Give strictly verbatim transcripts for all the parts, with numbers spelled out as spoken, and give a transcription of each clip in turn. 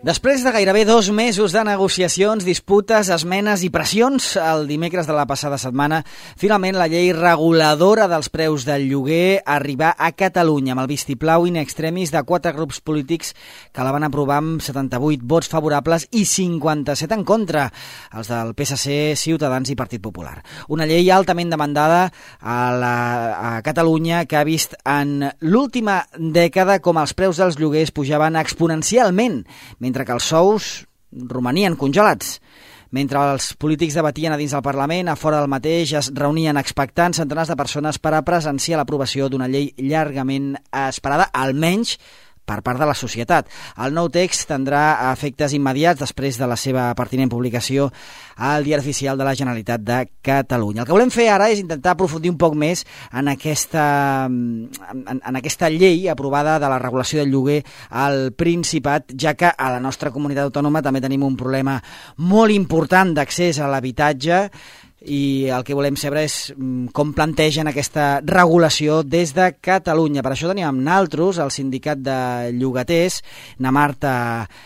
Després de gairebé dos mesos de negociacions, disputes, esmenes i pressions, el dimecres de la passada setmana, finalment la llei reguladora dels preus del lloguer arribà a Catalunya amb el vistiplau in extremis de quatre grups polítics que la van aprovar amb setanta-vuit vots favorables i cinquanta-set en contra, els del P S C, Ciutadans i Partit Popular. Una llei altament demandada a, la, a Catalunya que ha vist en l'última dècada com els preus dels lloguers pujaven exponencialment, mentre que els sous romanien congelats. Mentre els polítics debatien a dins del Parlament, a fora del mateix es reunien expectants centenars de persones per a presenciar l'aprovació d'una llei llargament esperada, almenys per part de la societat. El nou text tindrà efectes immediats després de la seva pertinent publicació al Diari Oficial de la Generalitat de Catalunya. El que volem fer ara és intentar aprofundir un poc més en aquesta, en, en aquesta llei aprovada de la regulació del lloguer al Principat, ja que a la nostra comunitat autònoma també tenim un problema molt important d'accés a l'habitatge, i el que volem saber és com plantegen aquesta regulació des de Catalunya. Per això tenim amb naltros el sindicat de llogaters, na Marta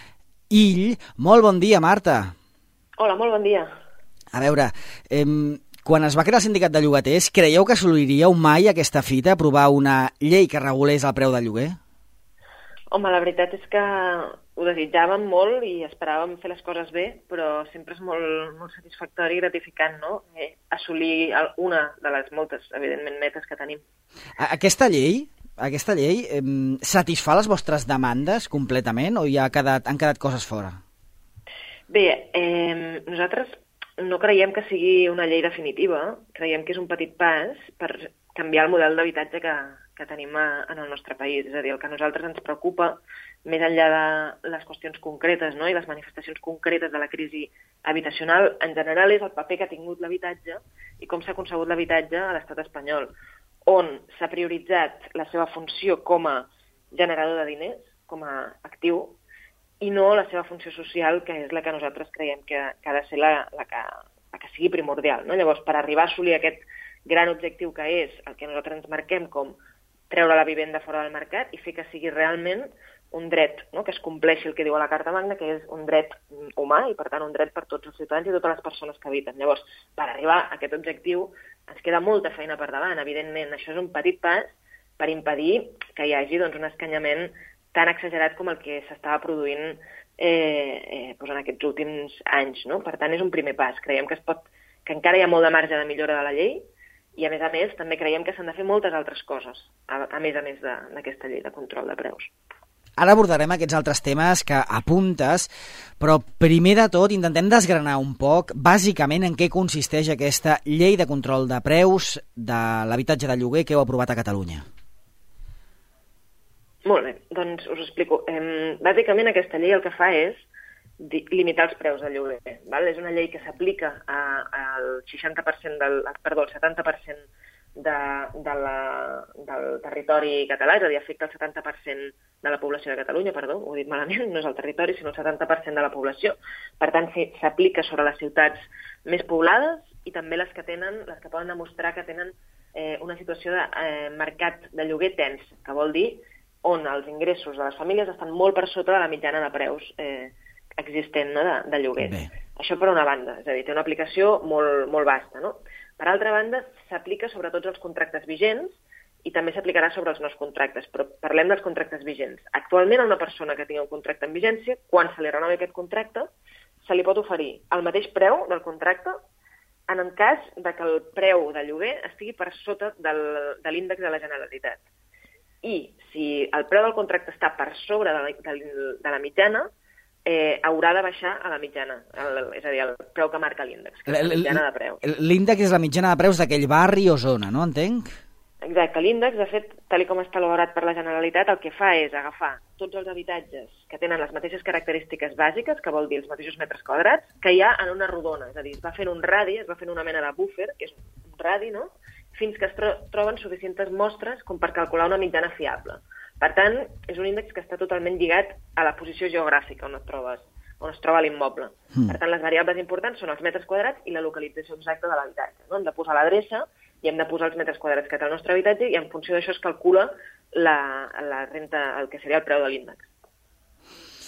Ill. Molt bon dia, Marta. Hola, molt bon dia. A veure, eh, quan es va crear el sindicat de llogaters, creieu que assoliríeu mai aquesta fita, aprovar una llei que regulés el preu del lloguer? Home, la veritat és que ho desitjàvem molt i esperàvem fer les coses bé, però sempre és molt, molt satisfactori i gratificant, no? Eh, assolir una de les moltes, evidentment, metes que tenim. Aquesta llei, aquesta llei eh, satisfà les vostres demandes completament o ja ha quedat, han quedat coses fora? Bé, eh, nosaltres no creiem que sigui una llei definitiva, creiem que és un petit pas per canviar el model d'habitatge que, que tenim a, en el nostre país. És a dir, el que a nosaltres ens preocupa, més enllà de les qüestions concretes, no?, i les manifestacions concretes de la crisi habitacional, en general és el paper que ha tingut l'habitatge i com s'ha concebut l'habitatge a l'estat espanyol, on s'ha prioritzat la seva funció com a generador de diners, com a actiu, i no la seva funció social, que és la que nosaltres creiem que, que ha de ser la, la, que, la que sigui primordial, no? Llavors, per arribar a assolir aquest gran objectiu que és el que nosaltres ens marquem com treure la vivenda fora del mercat i fer que sigui realment un dret, no?, que es compleixi el que diu a la Carta Magna, que és un dret humà i, per tant, un dret per tots els ciutadans i totes les persones que habiten. Llavors, per arribar a aquest objectiu ens queda molta feina per davant. Evidentment, això és un petit pas per impedir que hi hagi doncs, un escanyament tan exagerat com el que s'estava produint eh, eh, doncs en aquests últims anys, no? Per tant, és un primer pas. Creiem que, es pot, que encara hi ha molt de marge de millora de la llei i, a més a més, també creiem que s'han de fer moltes altres coses, a, a més a més d'aquesta llei de control de preus. Ara abordarem aquests altres temes que apuntes, però primer de tot intentem desgranar un poc bàsicament en què consisteix aquesta llei de control de preus de l'habitatge de lloguer que heu aprovat a Catalunya. Molt bé, doncs us ho explico. Eh, bàsicament aquesta llei el que fa és limitar els preus del lloguer. Val? És una llei que s'aplica al seixanta per cent del, perdó, el setanta per cent de, de la, del territori català, és a dir, afecta el setanta per cent de la població de Catalunya, perdó, ho he dit malament, no és el territori, sinó el setanta per cent de la població. Per tant, s'aplica sobre les ciutats més poblades i també les que tenen, les que poden demostrar que tenen eh, una situació de eh, mercat de lloguer tens, que vol dir on els ingressos de les famílies estan molt per sota de la mitjana de preus eh, existent, no?, de, de lloguer. Bé. Això per una banda, és a dir, té una aplicació molt, molt vasta, no? Per altra banda, s'aplica sobre tots els contractes vigents i també s'aplicarà sobre els nous contractes, però parlem dels contractes vigents. Actualment, a una persona que tingui un contracte en vigència, quan se li renovi aquest contracte, se li pot oferir el mateix preu del contracte en el cas de que el preu de lloguer estigui per sota del, de l'índex de la Generalitat. I si el preu del contracte està per sobre de la, de, de la mitjana, eh, haurà de baixar a la mitjana, el, és a dir, el preu que marca l'índex, que és la mitjana de preus. L'índex és la mitjana de preus d'aquell barri o zona, no? Entenc? Exacte, l'índex, de fet, tal com està elaborat per la Generalitat, el que fa és agafar tots els habitatges que tenen les mateixes característiques bàsiques, que vol dir els mateixos metres quadrats, que hi ha en una rodona, és a dir, es va fent un radi, es va fent una mena de búfer, que és un radi, no?, fins que es tro troben suficients mostres com per calcular una mitjana fiable. Per tant, és un índex que està totalment lligat a la posició geogràfica on et trobes, on es troba l'immoble. Mm. Per tant, les variables importants són els metres quadrats i la localització exacta de l'habitatge, no? Hem de posar l'adreça i hem de posar els metres quadrats que té el nostre habitatge i en funció d'això es calcula la, la renta, el que seria el preu de l'índex.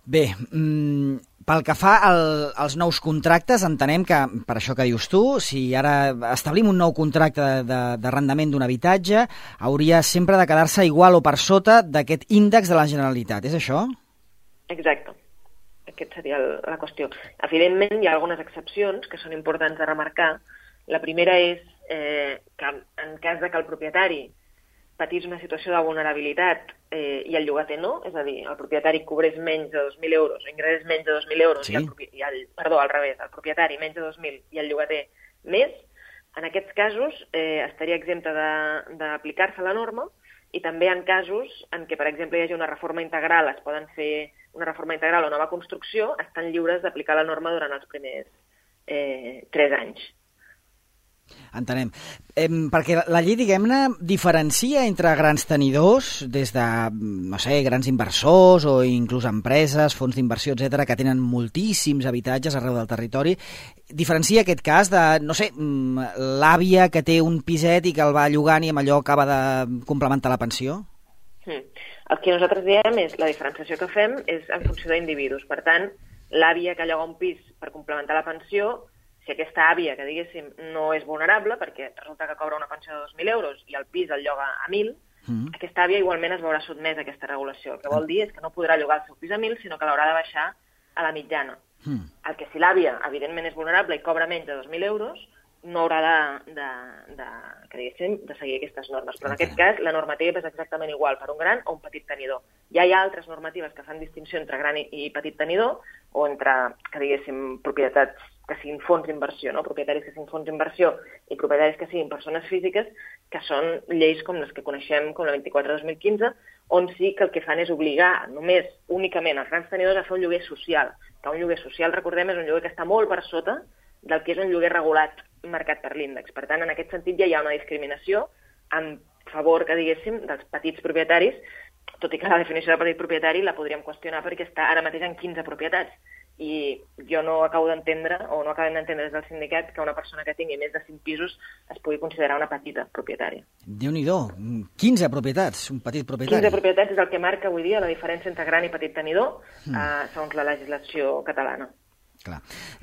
Bé, mmm, pel que fa al, als nous contractes, entenem que, per això que dius tu, si ara establim un nou contracte d'arrendament d'un habitatge, hauria sempre de quedar-se igual o per sota d'aquest índex de la Generalitat, és això? Exacte. Aquesta seria la qüestió. Evidentment, hi ha algunes excepcions que són importants de remarcar. La primera és eh, que en cas de que el propietari patís una situació de vulnerabilitat eh, i el llogater no, és a dir, el propietari cobrés menys de dos mil euros, o ingressés menys de dos mil euros, sí. i, el, i el, perdó, al revés, el propietari menys de dos mil i el llogater més, en aquests casos eh, estaria exempta d'aplicar-se la norma, i també en casos en què, per exemple, hi hagi una reforma integral, es poden fer una reforma integral o nova construcció, estan lliures d'aplicar la norma durant els primers eh, tres anys. Entenem. Eh, perquè la llei, diguem-ne, diferencia entre grans tenidors, des de, no sé, grans inversors o inclús empreses, fons d'inversió, etcètera, que tenen moltíssims habitatges arreu del territori. Diferencia aquest cas de, no sé, l'àvia que té un piset i que el va llogant i amb allò acaba de complementar la pensió? Mm. El que nosaltres diem és, la diferenciació que fem és en funció d'individus. Per tant, l'àvia que lloga un pis per complementar la pensió, si aquesta àvia, que diguéssim, no és vulnerable, perquè resulta que cobra una pensió de dos mil euros i el pis el lloga a mil, mm. aquesta àvia igualment es veurà sotmesa a aquesta regulació. El que vol dir és que no podrà llogar el seu pis a mil, sinó que l'haurà de baixar a la mitjana. Mm. El que si l'àvia, evidentment, és vulnerable i cobra menys de dos mil euros, no haurà de, de, de, que diguéssim, de seguir aquestes normes. Però en aquest cas, la normativa és exactament igual per un gran o un petit tenidor. Ja hi ha altres normatives que fan distinció entre gran i, i petit tenidor, o entre, que diguéssim, propietats que siguin fons d'inversió, no? Propietaris que siguin fons d'inversió i propietaris que siguin persones físiques, que són lleis com les que coneixem, com la vint-i-quatre dos mil quinze, on sí que el que fan és obligar només, únicament, els grans tenidors a fer un lloguer social. Que un lloguer social, recordem, és un lloguer que està molt per sota del que és un lloguer regulat marcat per l'índex. Per tant, en aquest sentit ja hi ha una discriminació en favor, que diguéssim, dels petits propietaris, tot i que la definició de petit propietari la podríem qüestionar perquè està ara mateix en quinze propietats. I jo no acabo d'entendre, o no acabem d'entendre des del sindicat, que una persona que tingui més de cinc pisos es pugui considerar una petita propietària. Déu-n'hi-do, quinze propietats, un petit propietari. quinze propietats és el que marca avui dia la diferència entre gran i petit tenidor, mm. eh, segons la legislació catalana. Clar.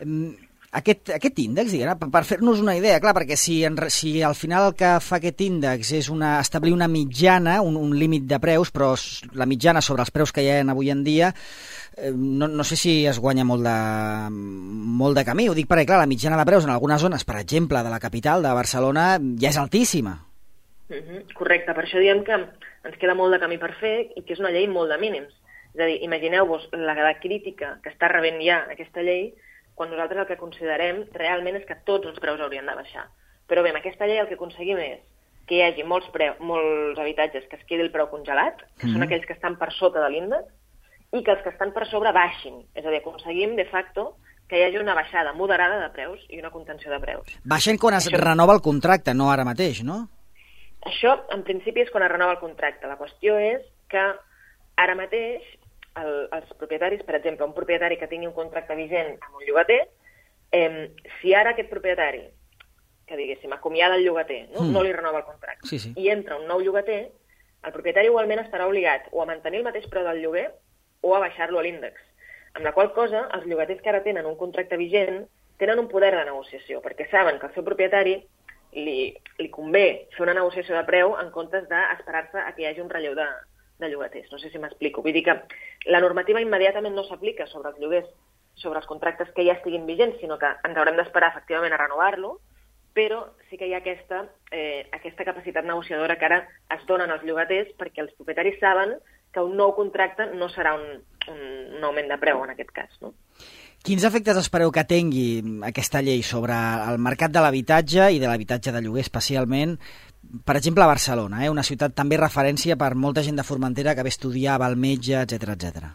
Aquest, aquest índex, diguem, per fer-nos una idea, clar, perquè si, en, si al final el que fa aquest índex és una, establir una mitjana, un, un límit de preus, però la mitjana sobre els preus que hi ha avui en dia, eh, no, no sé si es guanya molt de, molt de camí. Ho dic perquè, clar, la mitjana de preus en algunes zones, per exemple, de la capital, de Barcelona, ja és altíssima. Mm-hmm, correcte, per això diem que ens queda molt de camí per fer i que és una llei molt de mínims. És a dir, imagineu-vos la, la crítica que està rebent ja aquesta llei, quan nosaltres el que considerem realment és que tots els preus haurien de baixar. Però bé, amb aquesta llei el que aconseguim és que hi hagi molts, preu, molts habitatges que es quedi el preu congelat, que mm. són aquells que estan per sota de l'índex, i que els que estan per sobre baixin. És a dir, aconseguim, de facto, que hi hagi una baixada moderada de preus i una contenció de preus. Baixen quan es Això... renova el contracte, no ara mateix, no? Això, en principi, és quan es renova el contracte. La qüestió és que ara mateix El, els propietaris, per exemple, un propietari que tingui un contracte vigent amb un llogater, eh, si ara aquest propietari, que diguéssim, acomiada el llogater, no, mm. no li renova el contracte, sí, sí. i entra un nou llogater, el propietari igualment estarà obligat o a mantenir el mateix preu del lloguer o a baixar-lo a l'índex. Amb la qual cosa, els llogaters que ara tenen un contracte vigent tenen un poder de negociació, perquè saben que al seu propietari li, li convé fer una negociació de preu en comptes d'esperar-se a que hi hagi un relleu de de llogaters. No sé si m'explico. Vull dir que la normativa immediatament no s'aplica sobre els lloguers, sobre els contractes que ja estiguin vigents, sinó que ens haurem d'esperar efectivament a renovar-lo, però sí que hi ha aquesta, eh, aquesta capacitat negociadora que ara es donen als llogaters perquè els propietaris saben que un nou contracte no serà un, un, un augment de preu en aquest cas, no? Quins efectes espereu que tingui aquesta llei sobre el mercat de l'habitatge i de l'habitatge de lloguer especialment, per exemple, a Barcelona, eh? Una ciutat també referència per molta gent de Formentera que ve a estudiar, va al metge, etcètera, etcètera.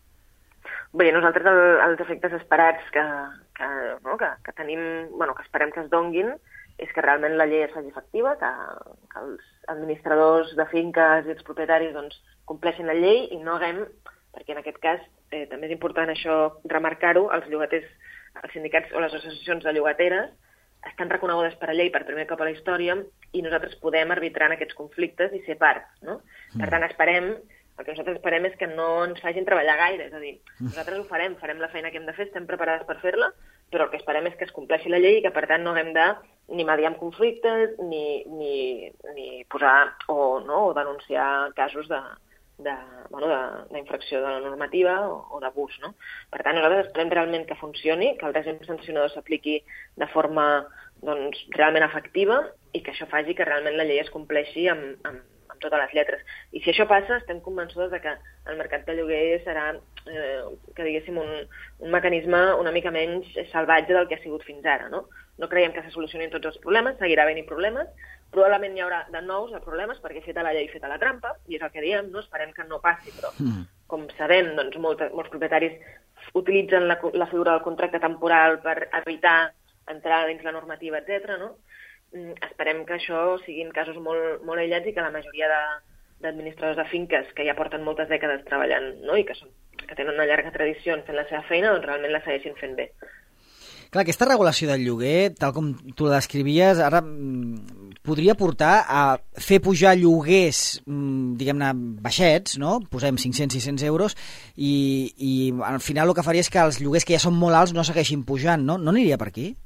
Bé, nosaltres el, els efectes esperats que, que, no, que, que tenim, bueno, que esperem que es donguin, és que realment la llei es faci efectiva, que, que els administradors de finques i els propietaris doncs, compleixin la llei i no haguem, perquè en aquest cas eh, també és important això remarcar-ho, els llogaters, els sindicats o les associacions de llogateres estan reconegudes per a llei per primer cop a la història i nosaltres podem arbitrar en aquests conflictes i ser part, no? Mm. Per tant, esperem El que nosaltres esperem és que no ens facin treballar gaire, és a dir, nosaltres ho farem, farem la feina que hem de fer, estem preparades per fer-la, però el que esperem és que es compleixi la llei i que, per tant, no haguem de ni mediar amb conflictes, ni, ni, ni posar o, no, o denunciar casos de, de, bueno, d'infracció de la normativa o, o d'abús. No? Per tant, nosaltres esperem realment que funcioni, que el règim sancionador s'apliqui de forma doncs, realment efectiva i que això faci que realment la llei es compleixi amb, amb amb totes les lletres. I si això passa, estem convençudes de que el mercat de lloguer serà, eh, que diguéssim, un, un mecanisme una mica menys salvatge del que ha sigut fins ara. No, no creiem que se solucionin tots els problemes, seguirà havent-hi problemes, probablement hi haurà de nous problemes, perquè feta la llei, feta la trampa, i és el que diem, no? Esperem que no passi, però mm. com sabem, doncs, molts, molts propietaris utilitzen la, la figura del contracte temporal per evitar entrar dins la normativa, etcètera, no? Esperem que això siguin casos molt, molt aïllats i que la majoria d'administradors de, de finques que ja porten moltes dècades treballant, no? I que, són, que tenen una llarga tradició en fent la seva feina, doncs realment la segueixin fent bé. Clar, aquesta regulació del lloguer, tal com tu la descrivies, ara podria portar a fer pujar lloguers, diguem-ne, baixets, no? Posem cinc-cents sis-cents euros, i, i al final el que faria és que els lloguers que ja són molt alts no segueixin pujant, no? No aniria per aquí?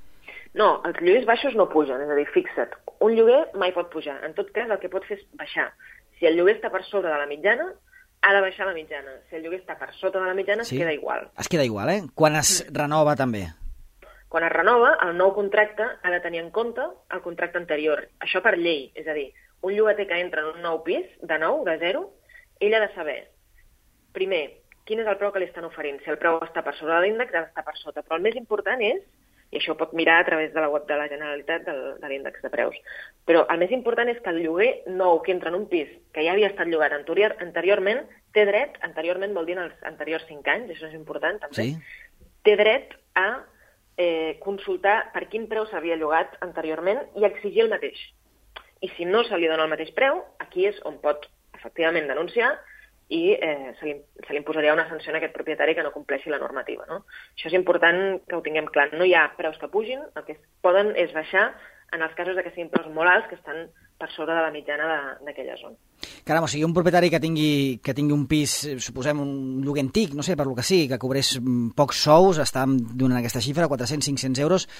No, els lloguers baixos no pugen, és a dir, fixa't. Un lloguer mai pot pujar. En tot cas, el que pot fer és baixar. Si el lloguer està per sobre de la mitjana, ha de baixar la mitjana. Si el lloguer està per sota de la mitjana, sí. Es queda igual. Es queda igual, eh? Quan es mm. renova, també. Quan es renova, el nou contracte ha de tenir en compte el contracte anterior. Això per llei, és a dir, un llogater que entra en un nou pis, de nou, de zero, ell ha de saber, primer, quin és el preu que li estan oferint. Si el preu està per sobre de l'índex, ha d'estar per sota. Però el més important és, i això pot mirar a través de la web de la Generalitat del, de l'índex de preus. Però el més important és que el lloguer nou que entra en un pis que ja havia estat llogat anterior, anteriorment, té dret, anteriorment vol dir en els anteriors cinc anys, això és important també, sí. Té dret a eh, consultar per quin preu s'havia llogat anteriorment i exigir el mateix. I si no se li dona el mateix preu, aquí és on pot efectivament denunciar i eh, se, li, se li imposaria una sanció a aquest propietari que no compleixi la normativa. No? Això és important que ho tinguem clar. No hi ha preus que pugin, el que poden és baixar en els casos de que siguin preus molt alts que estan per sobre de la mitjana d'aquella zona. Caram, o sigui, un propietari que tingui, que tingui un pis, suposem un lloguer antic, no sé, per lo que sigui, que cobrés pocs sous, està donant aquesta xifra, quatre-cents cinc-cents euros,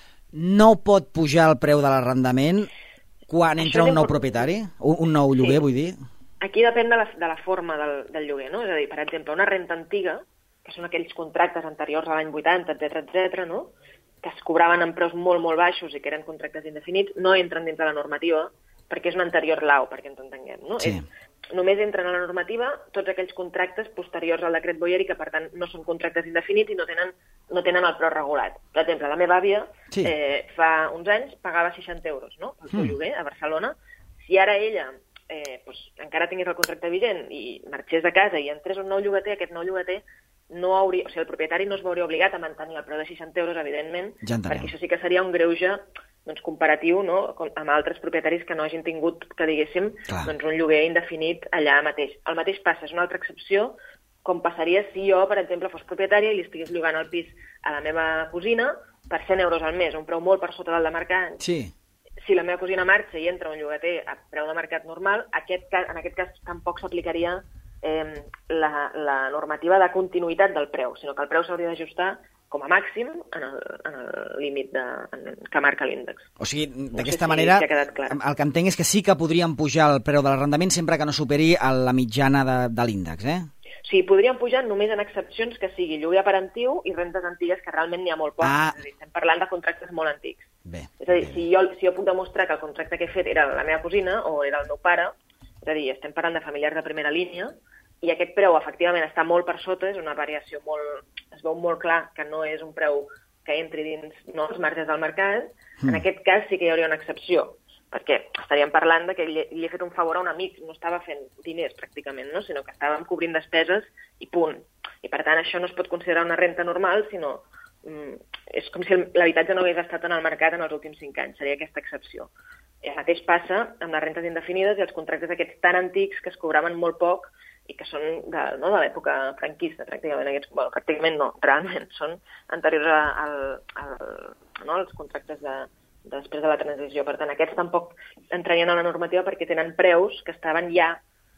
no pot pujar el preu de l'arrendament quan entra un nou propietari? Un, un nou lloguer, sí. Vull dir? Aquí depèn de la, de la forma del, del lloguer, no? És a dir, per exemple, una renta antiga, que són aquells contractes anteriors a l'any vuitanta, etcètera, etcètera, no? Que es cobraven amb preus molt, molt baixos i que eren contractes indefinits, no entren dins de la normativa perquè és un anterior lau, perquè ens entenguem, no? Sí. És, només entren a la normativa tots aquells contractes posteriors al decret Boyer i que, per tant, no són contractes indefinits i no tenen, no tenen el preu regulat. Per exemple, la meva àvia sí. eh, fa uns anys pagava seixanta euros, no?, pel seu mm. lloguer a Barcelona. Si ara ella eh, doncs, encara tingués el contracte vigent i marxés de casa i entrés un nou llogater, aquest nou llogater no hauria, o sigui, el propietari no es veuria obligat a mantenir el preu de seixanta euros, evidentment, ja perquè això sí que seria un greuge doncs, comparatiu, no?, amb altres propietaris que no hagin tingut, que diguéssim, doncs, un lloguer indefinit allà mateix. El mateix passa, és una altra excepció, com passaria si jo, per exemple, fos propietària i li estigués llogant el pis a la meva cosina per cent euros al mes, un preu molt per sota del de mercat. Sí. Si la meva cosina marxa i entra un llogater a preu de mercat normal, aquest cas, en aquest cas tampoc s'aplicaria eh, la, la normativa de continuïtat del preu, sinó que el preu s'hauria d'ajustar com a màxim en el, en el límit de, en, que marca l'índex. O sigui, d'aquesta no sé si manera, si el que entenc és que sí que podríem pujar el preu de l'arrendament sempre que no superi la mitjana de, de l'índex, eh? Sí, podríem pujar només en excepcions que sigui lloguer parentiu i rentes antigues, que realment n'hi ha molt poc. Ah. És a dir, estem parlant de contractes molt antics. Bé, és a dir, bé. Si, jo, si jo puc demostrar que el contracte que he fet era la meva cosina o era el meu pare, és a dir, estem parlant de familiars de primera línia, i aquest preu efectivament està molt per sota, és una variació molt... es veu molt clar que no és un preu que entri dins no, els marges del mercat, mm. en aquest cas sí que hi hauria una excepció, perquè estaríem parlant de que li, li he fet un favor a un amic, no estava fent diners pràcticament, no? Sinó que estàvem cobrint despeses i punt. I per tant això no es pot considerar una renta normal, sinó mm, és com si l'habitatge no hagués estat en el mercat en els últims cinc anys, seria aquesta excepció. I el mateix passa amb les rentes indefinides i els contractes aquests tan antics que es cobraven molt poc i que són de, no, de l'època franquista, pràcticament. Aquests, bueno, pràcticament no, realment, són anteriors a, a, a, no, als contractes de, de després de la transició. Per tant, aquests tampoc entrarien a la normativa perquè tenen preus que estaven ja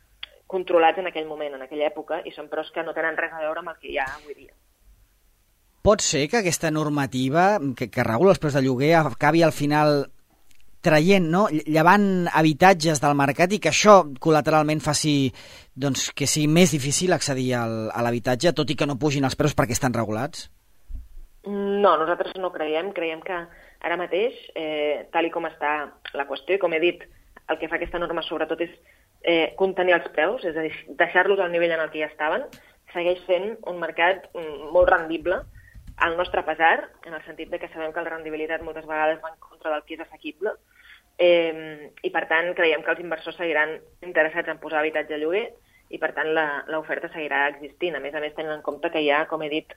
controlats en aquell moment, en aquella època, i són preus que no tenen res a veure amb el que hi ha avui dia. Pot ser que aquesta normativa que, que regula els preus de lloguer acabi al final traient, no? llevant habitatges del mercat i que això col·lateralment faci doncs, que sigui més difícil accedir al, a l'habitatge, tot i que no pugin els preus perquè estan regulats? No, nosaltres no creiem. Creiem que ara mateix, eh, tal i com està la qüestió, i com he dit, el que fa aquesta norma sobretot és eh, contenir els preus, és a dir, deixar-los al nivell en el que ja estaven, segueix sent un mercat mm, molt rendible, al nostre pesar, en el sentit de que sabem que la rendibilitat moltes vegades va en contra del que és assequible, eh, i per tant creiem que els inversors seguiran interessats en posar habitatge a lloguer i per tant l'oferta seguirà existint. A més a més, tenint en compte que hi ha, com he dit,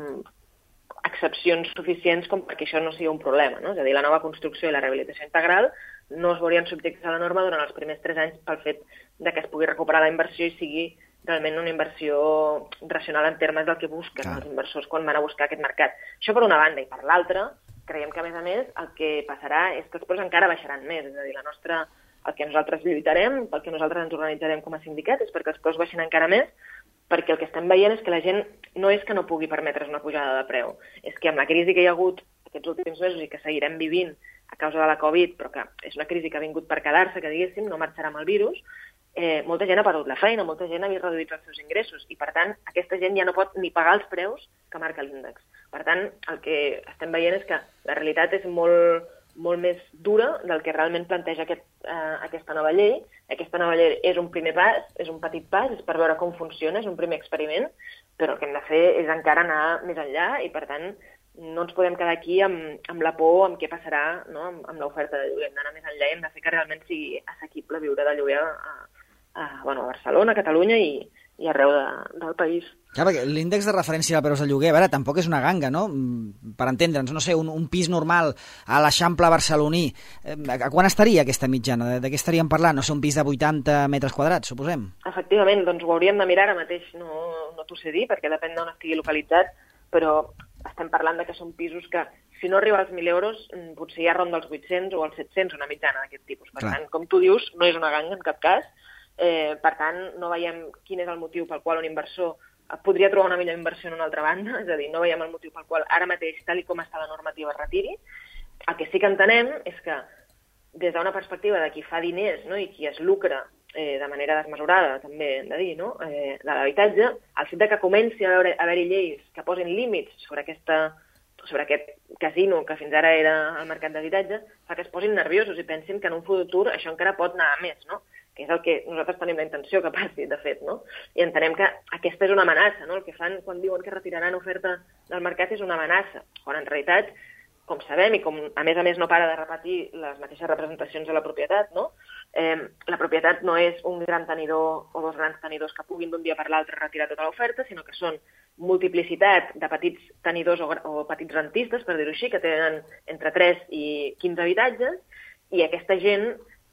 excepcions suficients com perquè això no sigui un problema, no? És a dir, la nova construcció i la rehabilitació integral no es veurien subjectes a la norma durant els primers tres anys pel fet de que es pugui recuperar la inversió i sigui realment una inversió racional en termes del que busquen els inversors quan van a buscar aquest mercat. Això per una banda, i per l'altra, creiem que a més a més el que passarà és que els preus encara baixaran més, és a dir, la nostra, el que nosaltres lluitarem, pel que nosaltres ens organitzarem com a sindicat, és perquè els preus baixin encara més, perquè el que estem veient és que la gent no és que no pugui permetre's una pujada de preu, és que amb la crisi que hi ha hagut aquests últims mesos i que seguirem vivint a causa de la Covid, però que és una crisi que ha vingut per quedar-se, que diguéssim, no marxarà amb el virus, eh, molta gent ha perdut la feina, molta gent ha vist reduïts els seus ingressos i, per tant, aquesta gent ja no pot ni pagar els preus que marca l'índex. Per tant, el que estem veient és que la realitat és molt, molt més dura del que realment planteja aquest, eh, aquesta nova llei. Aquesta nova llei és un primer pas, és un petit pas, és per veure com funciona, és un primer experiment, però el que hem de fer és encara anar més enllà i, per tant, no ens podem quedar aquí amb, amb la por, amb què passarà, no? amb, amb l'oferta de lloguer. Hem d'anar més enllà i hem de fer que realment sigui assequible viure de lloguer a, a, bueno, a Barcelona, a Catalunya i, i arreu de, del país. Clar, perquè l'índex de referència de preus de lloguer, a veure, tampoc és una ganga, no? Per entendre'ns, no sé, un, un pis normal a l'Eixample barceloní, a quan estaria aquesta mitjana? De, de què estaríem parlant? No sé, un pis de vuitanta metres quadrats, suposem? Efectivament, doncs ho hauríem de mirar ara mateix, no, no t'ho sé dir, perquè depèn d'on estigui localitzat, però estem parlant de que són pisos que, si no arriba als mil euros, potser ja ronda els vuit-cents o els set-cents, una mitjana d'aquest tipus. Per Clar. tant, com tu dius, no és una ganga en cap cas. Eh, per tant, no veiem quin és el motiu pel qual un inversor podria trobar una millor inversió en una altra banda, és a dir, no veiem el motiu pel qual ara mateix, tal i com està la normativa, es retiri. El que sí que entenem és que, des d'una perspectiva de qui fa diners, no?, i qui es lucra eh, de manera desmesurada, també hem de dir, no?, eh, de l'habitatge, el fet de que comenci a haver- a haver-hi lleis que posin límits sobre, aquesta, sobre aquest casino que fins ara era el mercat d'habitatge, fa que es posin nerviosos i pensin que en un futur això encara pot anar a més, no?, que és el que nosaltres tenim la intenció que passi, de fet, no? I entenem que aquesta és una amenaça, no? El que fan quan diuen que retiraran oferta del mercat és una amenaça, quan en realitat, com sabem, i com a més a més no para de repetir les mateixes representacions de la propietat, no? Eh, la propietat no és un gran tenidor o dos grans tenidors que puguin d'un dia per l'altre retirar tota l'oferta, sinó que són multiplicitat de petits tenidors o, o petits rentistes, per dir-ho així, que tenen entre tres i quinze habitatges, i aquesta gent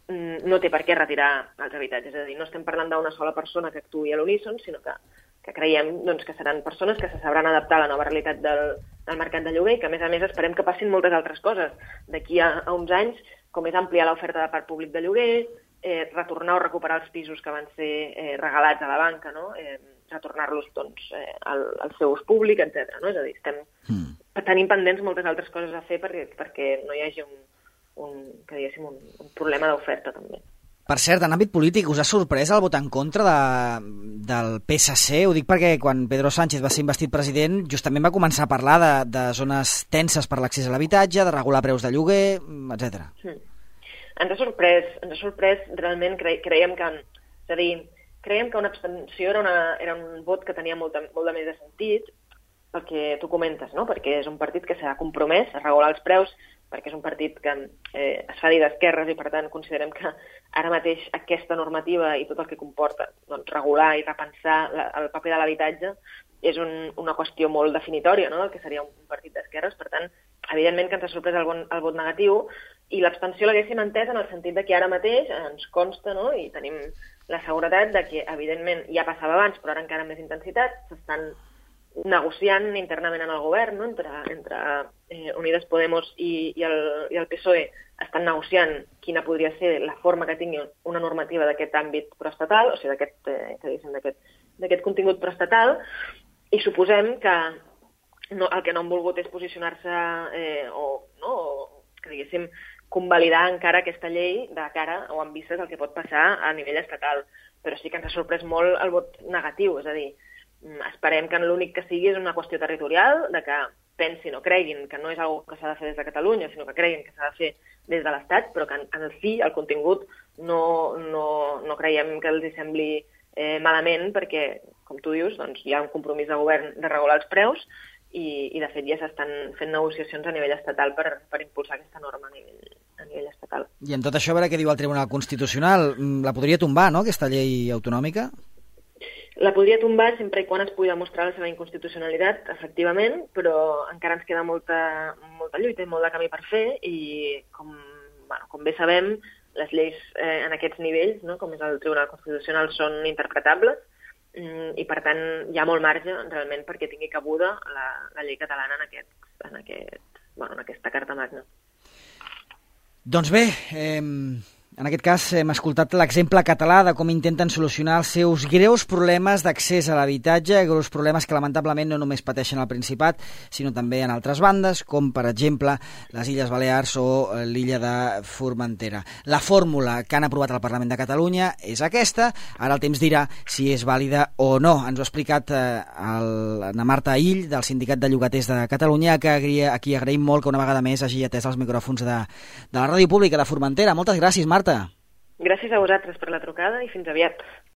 no té per què retirar els habitatges. És a dir, no estem parlant d'una sola persona que actuï a l'uníson, sinó que, que creiem doncs, que seran persones que se sabran adaptar a la nova realitat del, del mercat de lloguer i que, a més a més, esperem que passin moltes altres coses d'aquí a, a uns anys, com és ampliar l'oferta de parc públic de lloguer, eh, retornar o recuperar els pisos que van ser eh, regalats a la banca, no? eh, retornar-los doncs, eh, al, al seu ús públic, etcètera. No? És a dir, estem mm. tenim pendents moltes altres coses a fer perquè, perquè no hi hagi un Un, que diguéssim, un, un problema d'oferta, també. Per cert, en àmbit polític, us ha sorprès el vot en contra de, del P S C? Ho dic perquè quan Pedro Sánchez va ser investit president, justament va començar a parlar de, de zones tenses per l'accés a l'habitatge, de regular preus de lloguer, etcètera. Sí. Ens ha sorprès, ens ha sorprès realment, cre creiem que, és a dir, creiem que una abstenció era, una, era un vot que tenia molt de, molt de més de sentit, pel que tu comentes, no? Perquè és un partit que s'ha compromès a regular els preus, perquè és un partit que eh, es fa dir d'esquerres i, per tant, considerem que ara mateix aquesta normativa i tot el que comporta doncs, regular i repensar la, el paper de l'habitatge és un, una qüestió molt definitòria, no?, del que seria un, un partit d'esquerres. Per tant, evidentment que ens ha sorprès el, bon, el vot negatiu i l'abstenció l'haguéssim entès en el sentit de que ara mateix ens consta, no?, i tenim la seguretat de que, evidentment, ja passava abans, però ara encara amb més intensitat, s'estan negociant internament en el govern, no? entre, entre eh, Unides Podemos i, i, el, i el P S O E estan negociant quina podria ser la forma que tingui una normativa d'aquest àmbit proestatal, o sigui, d'aquest eh, d'aquest d'aquest contingut proestatal, i suposem que no, el que no han volgut és posicionar-se eh, o, no, o que diguéssim convalidar encara aquesta llei de cara o amb vistes al que pot passar a nivell estatal. Però sí que ens ha sorprès molt el vot negatiu, és a dir, esperem que l'únic que sigui és una qüestió territorial, de que pensin o creguin que no és una cosa que s'ha de fer des de Catalunya, sinó que creguin que s'ha de fer des de l'Estat, però que en, en el fi, el contingut, no, no, no creiem que els sembli eh, malament, perquè, com tu dius, doncs, hi ha un compromís de govern de regular els preus i, i de fet, ja s'estan fent negociacions a nivell estatal per, per impulsar aquesta norma a nivell, a nivell estatal. I en tot això, a veure què diu el Tribunal Constitucional. La podria tombar, no?, aquesta llei autonòmica? La podria tombar sempre i quan es pugui demostrar la seva inconstitucionalitat, efectivament, però encara ens queda molta, molta lluita i molt de camí per fer i, com, bueno, com bé sabem, les lleis eh, en aquests nivells, no, com és el Tribunal Constitucional, són interpretables mm, i, per tant, hi ha molt marge realment perquè tingui cabuda la, la llei catalana en, aquest, en, aquest, bueno, en aquesta Carta Magna. Doncs bé, eh... en aquest cas hem escoltat l'exemple català de com intenten solucionar els seus greus problemes d'accés a l'habitatge, greus problemes que lamentablement no només pateixen al Principat, sinó també en altres bandes, com per exemple les Illes Balears o l'illa de Formentera. La fórmula que han aprovat al Parlament de Catalunya és aquesta, ara el temps dirà si és vàlida o no. Ens ho ha explicat eh, el, la Marta Ill, del Sindicat de Llogaters de Catalunya, que a qui agraïm molt que una vegada més hagi atès els micròfons de, de la Ràdio Pública de Formentera. Moltes gràcies, Marta. Gràcies a vosaltres per la trucada i fins aviat.